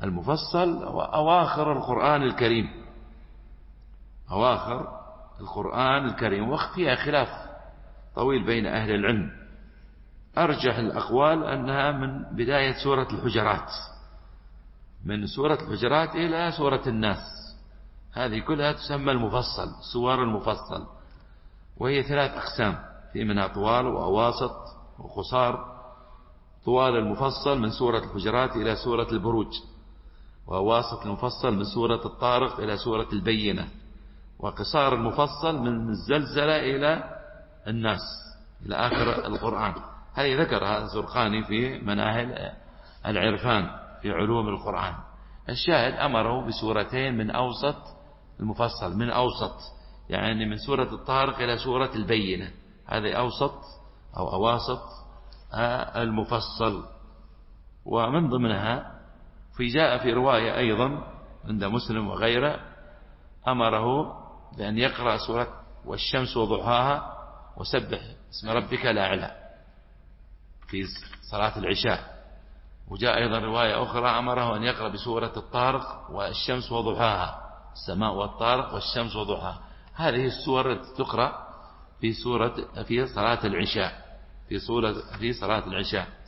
المفصل وأواخر القرآن الكريم، أواخر القرآن الكريم، وفيها خلاف طويل بين أهل العلم. أرجح الأقوال أنها من بداية سورة الحجرات، من سورة الحجرات إلى سورة الناس، هذه كلها تسمى المفصل، سور المفصل، وهي 3 أقسام، في منها طوال وأواسط وقصار. طوال المفصل من سورة الحجرات إلى سورة البروج، وأواسط المفصل من سورة الطارق إلى سورة البينة، وقصار المفصل من الزلزلة إلى الناس، إلى آخر القرآن. هذه ذكرها الزرقاني في مناهل العرفان في علوم القرآن. الشاهد أمره بسورتين من أوسط المفصل، من أوسط يعني من سورة الطارق إلى سورة البينة، هذه أوسط أو أواسط المفصل. ومن ضمنها جاء في رواية أيضا عند مسلم وغيره أمره بأن يقرأ سورة والشمس وضحاها وسبح اسم ربك الأعلى في صلاة العشاء. وجاء أيضا رواية أخرى أمره أن يقرأ بسورة الطارق والشمس وضحاها، السماء والطارق والشمس وضحاها. هذه السور التي تقرأ في صلاة العشاء، في صلاة العشاء